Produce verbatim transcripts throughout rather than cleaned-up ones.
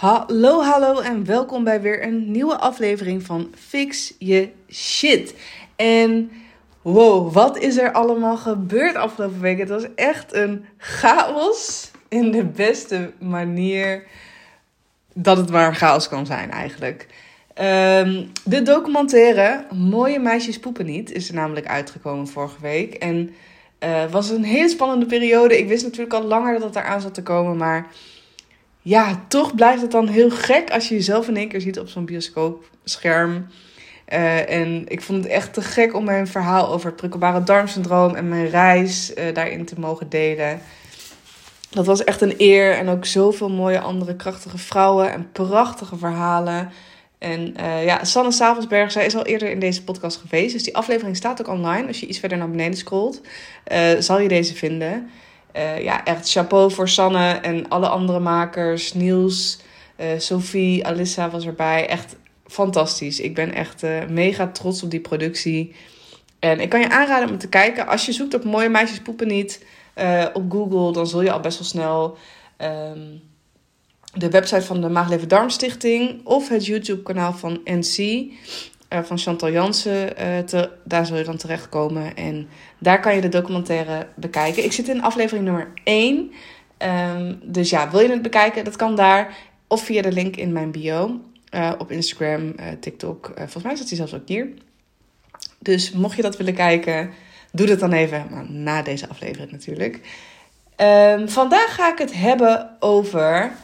Hallo, hallo en welkom bij weer een nieuwe aflevering van Fix Je Shit. En wow, wat is er allemaal gebeurd afgelopen week? Het was echt een chaos in de beste manier dat het maar een chaos kan zijn eigenlijk. Um, de documentaire Mooie Meisjes Poepen Niet is er namelijk uitgekomen vorige week. En het uh, was een hele spannende periode. Ik wist natuurlijk al langer dat het eraan zat te komen, maar ja, toch blijft het dan heel gek als je jezelf in één keer ziet op zo'n bioscoopscherm. Uh, en ik vond het echt te gek om mijn verhaal over het prikkelbare darmsyndroom en mijn reis uh, daarin te mogen delen. Dat was echt een eer en ook zoveel mooie andere krachtige vrouwen en prachtige verhalen. En uh, ja, Sanne Savelsberg, zij is al eerder in deze podcast geweest. Dus die aflevering staat ook online. Als je iets verder naar beneden scrolt, uh, zal je deze vinden. Uh, ja, echt chapeau voor Sanne en alle andere makers. Niels, uh, Sophie, Alissa was erbij. Echt fantastisch. Ik ben echt uh, mega trots op die productie. En ik kan je aanraden om te kijken. Als je zoekt op Mooie Meisjes Poepen Niet uh, op Google, dan zul je al best wel snel Um, de website van de Maag-Lever Darmstichting of het YouTube-kanaal van N C, uh, van Chantal Jansen, uh, te, daar zul je dan terechtkomen. En daar kan je de documentaire bekijken. Ik zit in aflevering nummer één. Um, dus ja, wil je het bekijken? Dat kan daar. Of via de link in mijn bio. Uh, op Instagram, uh, TikTok. Uh, volgens mij staat die zelfs ook hier. Dus mocht je dat willen kijken, doe dat dan even. Maar na deze aflevering natuurlijk. Um, vandaag ga ik het hebben over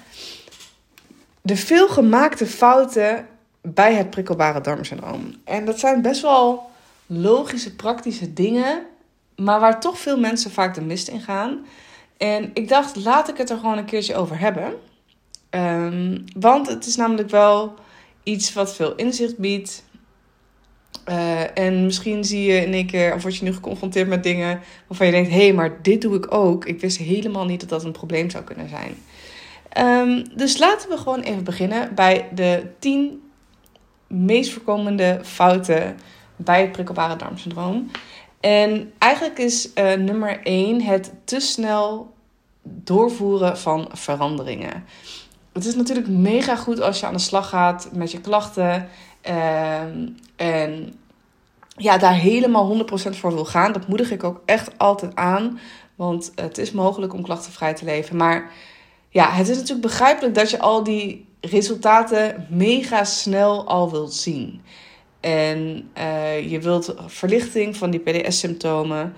de veelgemaakte fouten bij het prikkelbare darmsyndroom. En dat zijn best wel logische, praktische dingen, maar waar toch veel mensen vaak de mist in gaan. En ik dacht, laat ik het er gewoon een keertje over hebben. Um, want het is namelijk wel iets wat veel inzicht biedt. Uh, en misschien zie je in één keer, of word je nu geconfronteerd met dingen waarvan je denkt, hé, hey, maar dit doe ik ook. Ik wist helemaal niet dat dat een probleem zou kunnen zijn. Um, dus laten we gewoon even beginnen bij de tien meest voorkomende fouten bij het prikkelbare darmsyndroom. En eigenlijk is uh, nummer één het te snel doorvoeren van veranderingen. Het is natuurlijk mega goed als je aan de slag gaat met je klachten Um, en ja, daar helemaal honderd procent voor wil gaan. Dat moedig ik ook echt altijd aan. Want het is mogelijk om klachtenvrij te leven. Maar ja, het is natuurlijk begrijpelijk dat je al die resultaten mega snel al wilt zien. En uh, je wilt verlichting van die P D S-symptomen.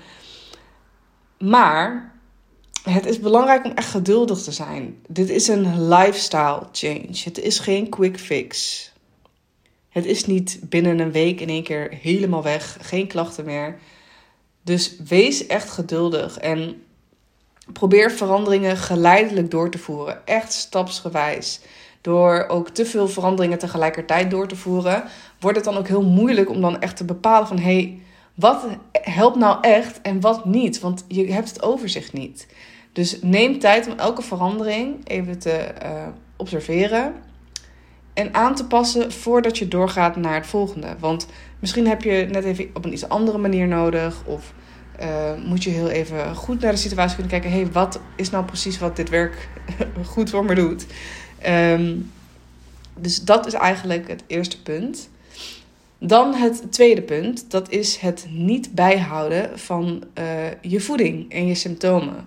Maar het is belangrijk om echt geduldig te zijn. Dit is een lifestyle change. Het is geen quick fix. Het is niet binnen een week in één keer helemaal weg. Geen klachten meer. Dus wees echt geduldig. En probeer veranderingen geleidelijk door te voeren. Echt stapsgewijs. Door ook te veel veranderingen tegelijkertijd door te voeren, wordt het dan ook heel moeilijk om dan echt te bepalen van, hé, hey, wat helpt nou echt en wat niet? Want je hebt het overzicht niet. Dus neem tijd om elke verandering even te uh, observeren en aan te passen voordat je doorgaat naar het volgende. Want misschien heb je net even op een iets andere manier nodig. Of uh, moet je heel even goed naar de situatie kunnen kijken. Hé, hey, wat is nou precies wat dit werk goed voor me doet? Um, dus dat is eigenlijk het eerste punt. Dan het tweede punt. Dat is het niet bijhouden van uh, je voeding en je symptomen.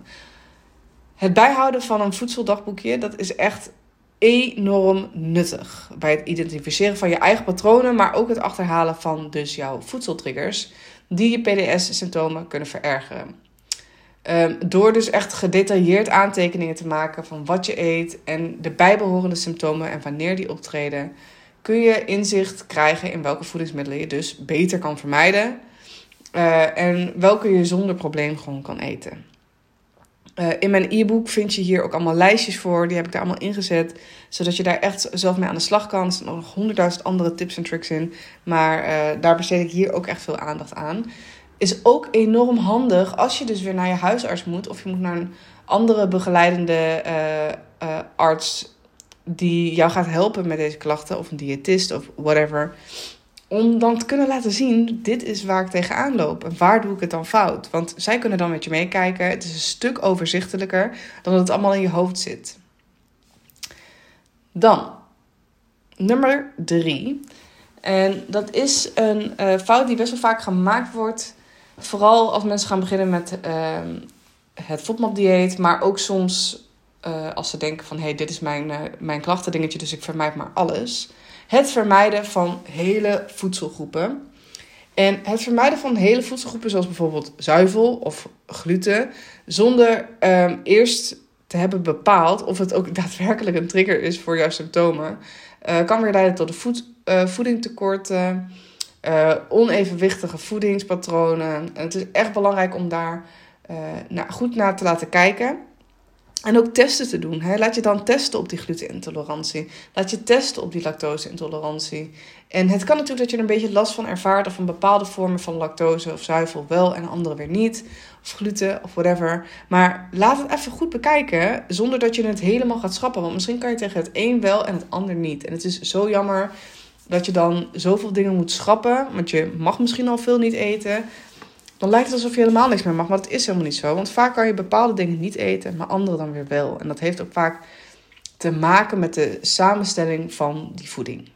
Het bijhouden van een voedseldagboekje, dat is echt enorm nuttig bij het identificeren van je eigen patronen, maar ook het achterhalen van dus jouw voedseltriggers die je P D S-symptomen kunnen verergeren. Um, door dus echt gedetailleerd aantekeningen te maken van wat je eet en de bijbehorende symptomen en wanneer die optreden, kun je inzicht krijgen in welke voedingsmiddelen je dus beter kan vermijden uh, en welke je zonder probleem gewoon kan eten. Uh, in mijn e-book vind je hier ook allemaal lijstjes voor. Die heb ik daar allemaal ingezet. Zodat je daar echt zelf mee aan de slag kan. Er staan nog honderdduizend andere tips en tricks in. Maar uh, daar besteed ik hier ook echt veel aandacht aan. Is ook enorm handig als je dus weer naar je huisarts moet. Of je moet naar een andere begeleidende uh, uh, arts die jou gaat helpen met deze klachten. Of een diëtist of whatever. Om dan te kunnen laten zien, dit is waar ik tegenaan loop. En waar doe ik het dan fout? Want zij kunnen dan met je meekijken. Het is een stuk overzichtelijker dan dat het allemaal in je hoofd zit. Dan, nummer drie. En dat is een uh, fout die best wel vaak gemaakt wordt. Vooral als mensen gaan beginnen met uh, het FODMAP-dieet. Maar ook soms uh, als ze denken van... hé, hey, dit is mijn, uh, mijn klachtendingetje, dus ik vermijd maar alles. Het vermijden van hele voedselgroepen. En het vermijden van hele voedselgroepen zoals bijvoorbeeld zuivel of gluten... zonder um, eerst te hebben bepaald of het ook daadwerkelijk een trigger is voor jouw symptomen... Uh, kan weer leiden tot de voed, uh, voedingtekorten, uh, onevenwichtige voedingspatronen. En het is echt belangrijk om daar uh, nou, goed naar te laten kijken. En ook testen te doen. Hè. Laat je dan testen op die glutenintolerantie. Laat je testen op die lactoseintolerantie. En het kan natuurlijk dat je er een beetje last van ervaart... of van bepaalde vormen van lactose of zuivel wel en andere weer niet. Of gluten of whatever. Maar laat het even goed bekijken zonder dat je het helemaal gaat schrappen. Want misschien kan je tegen het een wel en het ander niet. En het is zo jammer dat je dan zoveel dingen moet schrappen. Want je mag misschien al veel niet eten... Dan lijkt het alsof je helemaal niks meer mag, maar dat is helemaal niet zo. Want vaak kan je bepaalde dingen niet eten, maar andere dan weer wel. En dat heeft ook vaak te maken met de samenstelling van die voeding.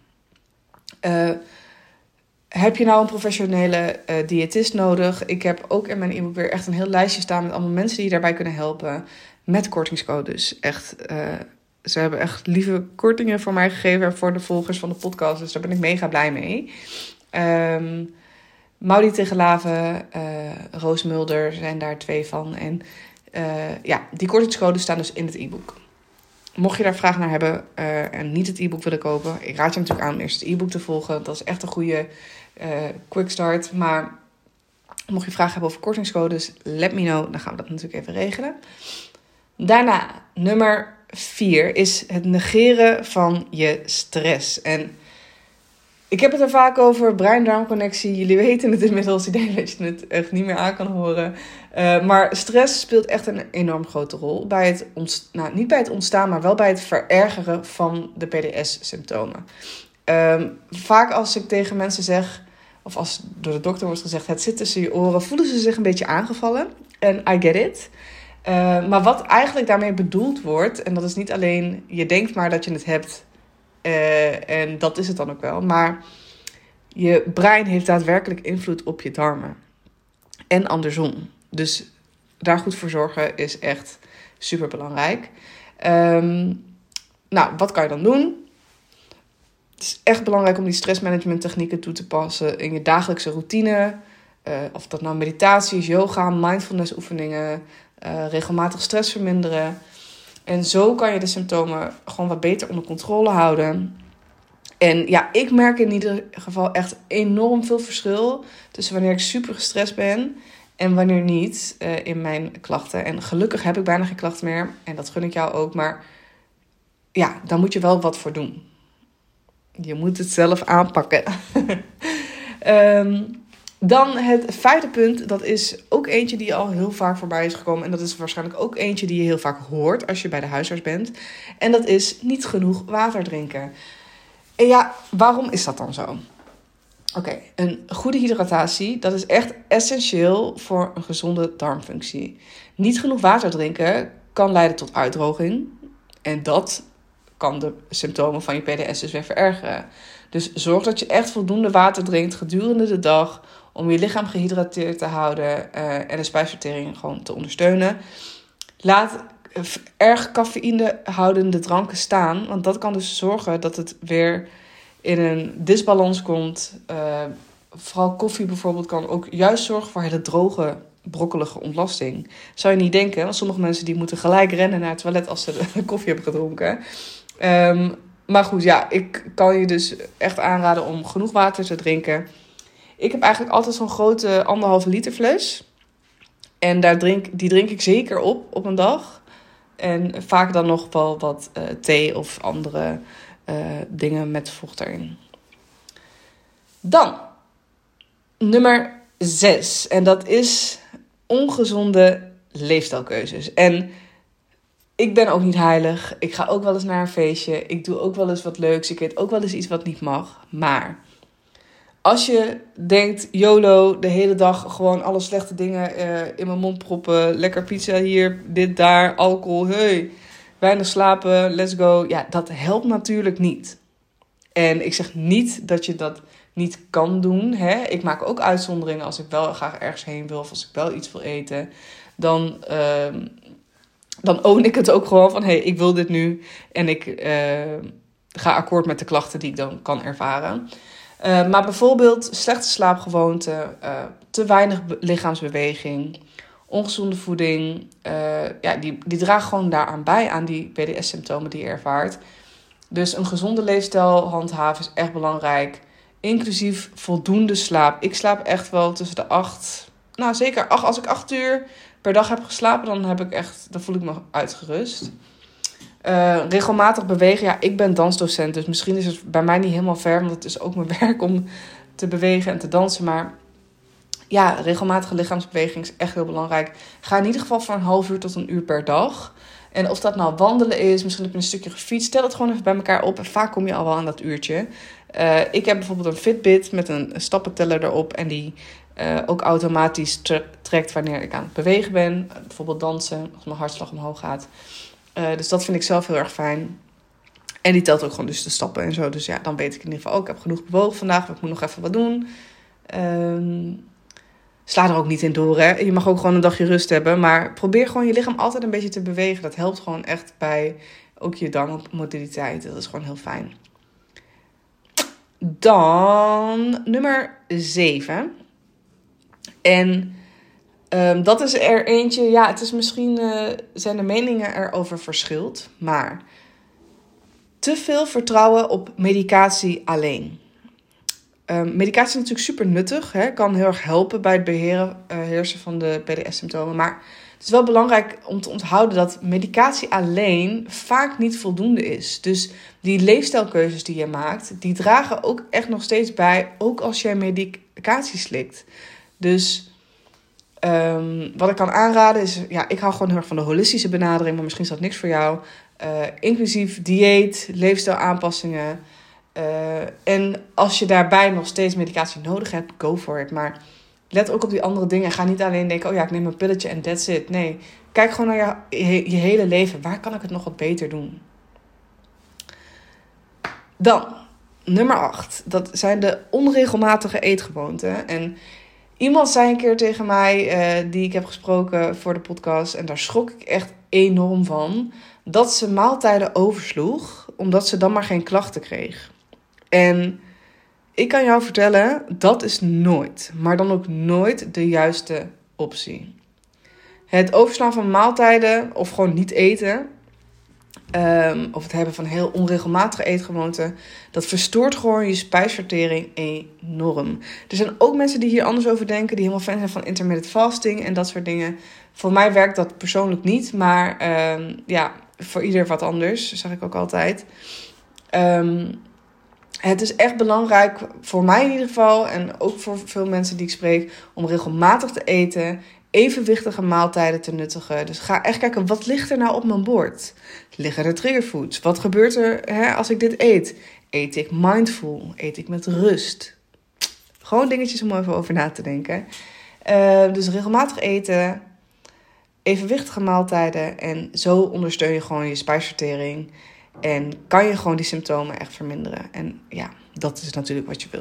Uh, heb je nou een professionele uh, diëtist nodig? Ik heb ook in mijn e-book weer echt een heel lijstje staan met allemaal mensen die je daarbij kunnen helpen. Met kortingscodes. Echt, uh, ze hebben echt lieve kortingen voor mij gegeven en voor de volgers van de podcast. Dus daar ben ik mega blij mee. Um, Maudie Tegelaven, uh, Roos Mulder zijn daar twee van. En uh, ja, die kortingscodes staan dus in het e-book. Mocht je daar vragen naar hebben uh, en niet het e-book willen kopen... ik raad je natuurlijk aan om eerst het e-book te volgen. Dat is echt een goede uh, quick start. Maar mocht je vragen hebben over kortingscodes, let me know. Dan gaan we dat natuurlijk even regelen. Daarna, nummer vier, is het negeren van je stress. En... ik heb het er vaak over, brein-darmconnectie. Jullie weten het inmiddels. Ik denk dat je het echt niet meer aan kan horen. Uh, maar stress speelt echt een enorm grote rol. Bij het ontst- nou, niet bij het ontstaan, maar wel bij het verergeren van de P D S-symptomen. Um, vaak als ik tegen mensen zeg, of als door de dokter wordt gezegd... het zit tussen je oren, voelen ze zich een beetje aangevallen. En I get it. Uh, maar wat eigenlijk daarmee bedoeld wordt... en dat is niet alleen, je denkt maar dat je het hebt... Uh, en dat is het dan ook wel. Maar je brein heeft daadwerkelijk invloed op je darmen. En andersom. Dus daar goed voor zorgen is echt super belangrijk. Um, nou, wat kan je dan doen? Het is echt belangrijk om die stressmanagement technieken toe te passen in je dagelijkse routine. Uh, of dat nou meditatie is, yoga, mindfulness oefeningen, uh, regelmatig stress verminderen. En zo kan je de symptomen gewoon wat beter onder controle houden. En ja, ik merk in ieder geval echt enorm veel verschil tussen wanneer ik super gestrest ben en wanneer niet uh, in mijn klachten. En gelukkig heb ik bijna geen klachten meer en dat gun ik jou ook. Maar ja, daar moet je wel wat voor doen. Je moet het zelf aanpakken. um, Dan het vijfde punt, dat is ook eentje die al heel vaak voorbij is gekomen. En dat is waarschijnlijk ook eentje die je heel vaak hoort als je bij de huisarts bent. En dat is niet genoeg water drinken. En ja, waarom is dat dan zo? Oké, okay, een goede hydratatie, dat is echt essentieel voor een gezonde darmfunctie. Niet genoeg water drinken kan leiden tot uitdroging. En dat kan de symptomen van je P D S dus weer verergeren. Dus zorg dat je echt voldoende water drinkt gedurende de dag om je lichaam gehydrateerd te houden uh, en de spijsvertering gewoon te ondersteunen. Laat erg cafeïnehoudende dranken staan, want dat kan dus zorgen dat het weer in een disbalans komt. Uh, vooral koffie bijvoorbeeld kan ook juist zorgen voor hele droge, brokkelige ontlasting. Zou je niet denken, want sommige mensen die moeten gelijk rennen naar het toilet als ze de koffie hebben gedronken. Um, maar goed, ja, ik kan je dus echt aanraden om genoeg water te drinken. Ik heb eigenlijk altijd zo'n grote anderhalve liter fles. En daar drink, die drink ik zeker op, op een dag. En vaak dan nog wel wat uh, thee of andere uh, dingen met vocht erin. Dan, nummer zes. En dat is ongezonde leefstijlkeuzes. En ik ben ook niet heilig. Ik ga ook wel eens naar een feestje. Ik doe ook wel eens wat leuks. Ik eet ook wel eens iets wat niet mag. Maar als je denkt, YOLO, de hele dag gewoon alle slechte dingen uh, in mijn mond proppen. Lekker pizza hier, dit, daar, alcohol, hey. weinig slapen, let's go. Ja, dat helpt natuurlijk niet. En ik zeg niet dat je dat niet kan doen. Hè? Ik maak ook uitzonderingen als ik wel graag ergens heen wil of als ik wel iets wil eten. Dan, uh, dan own ik het ook gewoon van, hé, hey, ik wil dit nu. En ik uh, ga akkoord met de klachten die ik dan kan ervaren. Uh, maar bijvoorbeeld slechte slaapgewoonten, uh, te weinig be- lichaamsbeweging, ongezonde voeding. Uh, ja, die, die dragen gewoon daaraan bij, aan die P D S-symptomen die je ervaart. Dus een gezonde leefstijl handhaven is echt belangrijk. Inclusief voldoende slaap. Ik slaap echt wel tussen de acht... Nou, zeker acht, als ik acht uur per dag heb geslapen, dan heb ik echt, dan voel ik me uitgerust. Uh, regelmatig bewegen. Ja, ik ben dansdocent, dus misschien is het bij mij niet helemaal ver, want het is ook mijn werk om te bewegen en te dansen. Maar ja, regelmatige lichaamsbeweging is echt heel belangrijk. Ga in ieder geval van een half uur tot een uur per dag. En of dat nou wandelen is, misschien heb je een stukje gefietst, stel het gewoon even bij elkaar op en vaak kom je al wel aan dat uurtje. Uh, ik heb bijvoorbeeld een Fitbit met een stappenteller erop en die uh, ook automatisch tre- trekt wanneer ik aan het bewegen ben. Uh, bijvoorbeeld dansen, als mijn hartslag omhoog gaat. Uh, dus dat vind ik zelf heel erg fijn. En die telt ook gewoon dus de stappen en zo. Dus ja, dan weet ik in ieder geval ook, ik heb genoeg bewogen vandaag, ik moet nog even wat doen. Um, Sla er ook niet in door, hè. Je mag ook gewoon een dagje rust hebben. Maar probeer gewoon je lichaam altijd een beetje te bewegen. Dat helpt gewoon echt bij ook je darmmotiliteit. Dat is gewoon heel fijn. Dan nummer zeven. En um, dat is er eentje... Ja, het is misschien... Uh, zijn de meningen erover verschild. Maar te veel vertrouwen op medicatie alleen. Um, medicatie is natuurlijk super nuttig. Hè? Kan heel erg helpen bij het beheren, uh, heersen van de P D S-symptomen. Maar het is wel belangrijk om te onthouden dat medicatie alleen vaak niet voldoende is. Dus die leefstijlkeuzes die je maakt, die dragen ook echt nog steeds bij, ook als jij medicatie slikt. Dus um, wat ik kan aanraden is, ja, ik hou gewoon heel erg van de holistische benadering, maar misschien is dat niks voor jou. Uh, inclusief dieet, leefstijlaanpassingen. Uh, en als je daarbij nog steeds medicatie nodig hebt, go for it. Maar let ook op die andere dingen. Ga niet alleen denken, oh ja, ik neem een pilletje en that's it. Nee, kijk gewoon naar je, je, je hele leven. Waar kan ik het nog wat beter doen? Dan, nummer acht. Dat zijn de onregelmatige eetgewoonten. En iemand zei een keer tegen mij, uh, die ik heb gesproken voor de podcast, en daar schrok ik echt enorm van, dat ze maaltijden oversloeg, omdat ze dan maar geen klachten kreeg. En ik kan jou vertellen, dat is nooit, maar dan ook nooit de juiste optie. Het overslaan van maaltijden of gewoon niet eten, um, of het hebben van heel onregelmatige eetgewoonten, dat verstoort gewoon je spijsvertering enorm. Er zijn ook mensen die hier anders over denken, die helemaal fan zijn van intermittent fasting en dat soort dingen. Voor mij werkt dat persoonlijk niet, maar um, ja, voor ieder wat anders, zeg ik ook altijd. Um, Het is echt belangrijk, voor mij in ieder geval, en ook voor veel mensen die ik spreek, om regelmatig te eten, evenwichtige maaltijden te nuttigen. Dus ga echt kijken, wat ligt er nou op mijn bord? Liggen er triggerfoods? Wat gebeurt er hè, als ik dit eet? Eet ik mindful? Eet ik met rust? Gewoon dingetjes om even over na te denken. Uh, dus regelmatig eten, evenwichtige maaltijden en zo ondersteun je gewoon je spijsvertering. En kan je gewoon die symptomen echt verminderen. En ja, dat is natuurlijk wat je wil.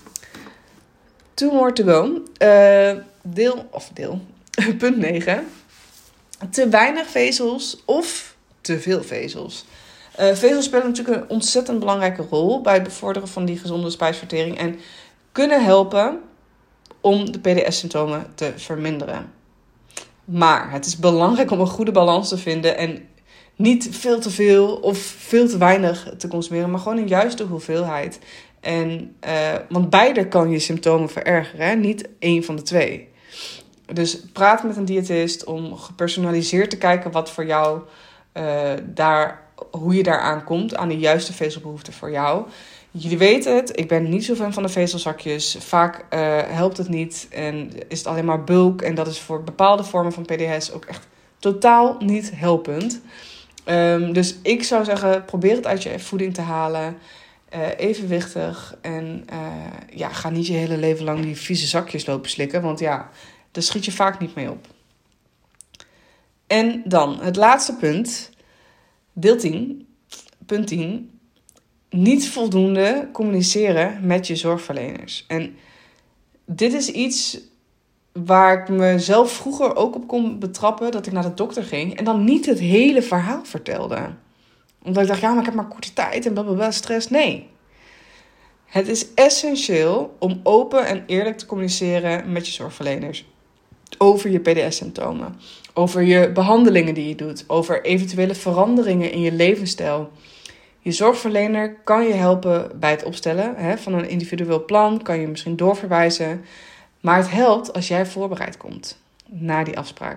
Two more to go. Uh, deel, of deel, punt negen. Te weinig vezels of te veel vezels. Uh, vezels spelen natuurlijk een ontzettend belangrijke rol bij het bevorderen van die gezonde spijsvertering. En kunnen helpen om de P D S-symptomen te verminderen. Maar het is belangrijk om een goede balans te vinden en niet veel te veel of veel te weinig te consumeren, maar gewoon een juiste hoeveelheid. En, uh, want beide kan je symptomen verergeren, hè? Niet één van de twee. Dus praat met een diëtist om gepersonaliseerd te kijken wat voor jou uh, daar, hoe je daar aankomt, aan de juiste vezelbehoefte voor jou. Jullie weten het, ik ben niet zo fan van de vezelzakjes. Vaak uh, helpt het niet en is het alleen maar bulk. En dat is voor bepaalde vormen van P D S ook echt totaal niet helpend. Um, dus ik zou zeggen, probeer het uit je voeding te halen. Uh, evenwichtig. En uh, ja, ga niet je hele leven lang die vieze zakjes lopen slikken. Want ja, daar schiet je vaak niet mee op. En dan, het laatste punt. Deel tien, punt tien. Niet voldoende communiceren met je zorgverleners. En dit is iets waar ik mezelf vroeger ook op kon betrappen, dat ik naar de dokter ging en dan niet het hele verhaal vertelde. Omdat ik dacht, ja, maar ik heb maar korte tijd en blablabla, stress. Nee. Het is essentieel om open en eerlijk te communiceren met je zorgverleners. Over je P D S-symptomen. Over je behandelingen die je doet. Over eventuele veranderingen in je levensstijl. Je zorgverlener kan je helpen bij het opstellen hè, van een individueel plan. Kan je misschien doorverwijzen. Maar het helpt als jij voorbereid komt naar die afspraak.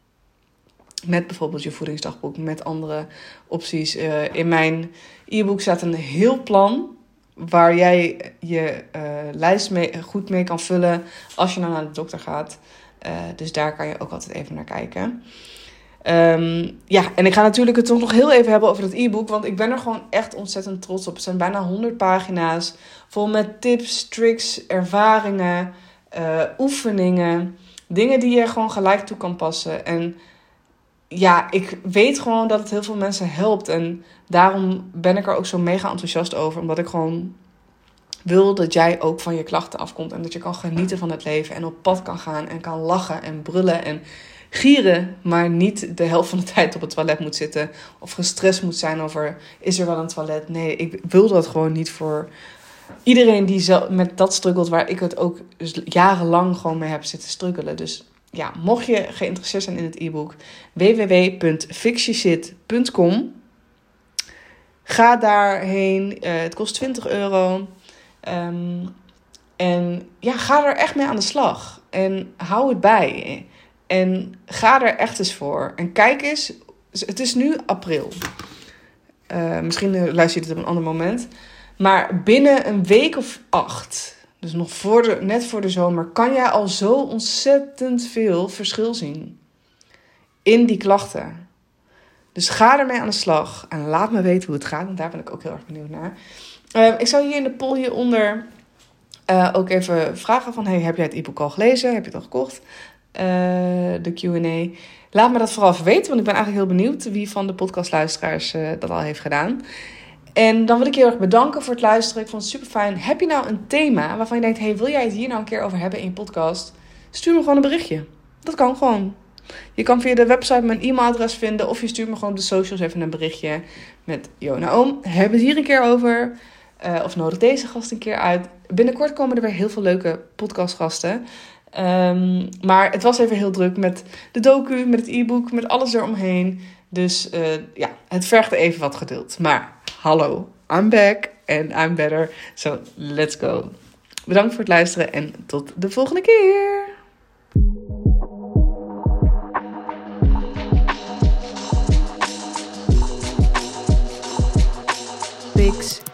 Met bijvoorbeeld je voedingsdagboek, met andere opties. Uh, in mijn e-book staat een heel plan waar jij je uh, lijst mee, goed mee kan vullen als je nou naar de dokter gaat. Uh, dus daar kan je ook altijd even naar kijken. Um, ja, en ik ga natuurlijk het toch nog heel even hebben over dat e-book, want ik ben er gewoon echt ontzettend trots op. Het zijn bijna honderd pagina's, vol met tips, tricks, ervaringen, uh, oefeningen, dingen die je gewoon gelijk toe kan passen. En ja, ik weet gewoon dat het heel veel mensen helpt. En daarom ben ik er ook zo mega enthousiast over. Omdat ik gewoon wil dat jij ook van je klachten afkomt. En dat je kan genieten van het leven. En op pad kan gaan. En kan lachen en brullen en gieren. Maar niet de helft van de tijd op het toilet moet zitten. Of gestrest moet zijn over, is er wel een toilet? Nee, ik wil dat gewoon niet voor iedereen die zo met dat struggelt. Waar ik het ook jarenlang gewoon mee heb zitten struggelen. Dus ja, mocht je geïnteresseerd zijn in het e-book, w w w punt fix your shit punt com. Ga daarheen. Uh, het kost twintig euro. Um, en ja, ga er echt mee aan de slag. En hou het bij. En ga er echt eens voor. En kijk eens, het is nu april. Uh, misschien luister je het op een ander moment. Maar binnen een week of acht, dus nog voor de, net voor de zomer, kan jij al zo ontzettend veel verschil zien in die klachten. Dus ga ermee aan de slag en laat me weten hoe het gaat. Want daar ben ik ook heel erg benieuwd naar. Uh, ik zou hier in de poll hieronder uh, ook even vragen van, hey, heb jij het e-book al gelezen? Heb je het al gekocht? Uh, de Q en A. Laat me dat vooral even weten, want ik ben eigenlijk heel benieuwd wie van de podcastluisteraars uh, dat al heeft gedaan. En dan wil ik je heel erg bedanken voor het luisteren. Ik vond het super fijn. Heb je nou een thema waarvan je denkt, hey, wil jij het hier nou een keer over hebben in je podcast? Stuur me gewoon een berichtje. Dat kan gewoon. Je kan via de website mijn e-mailadres vinden. Of je stuurt me gewoon op de socials even een berichtje. Met, yo, Naom, hebben we het hier een keer over? Uh, of nodig deze gast een keer uit. Binnenkort komen er weer heel veel leuke podcastgasten. Um, maar het was even heel druk met de docu, met het e-book, met alles eromheen. Dus uh, ja, het vergt even wat geduld. Maar hallo, I'm back and I'm better. So let's go. Bedankt voor het luisteren en tot de volgende keer. Fix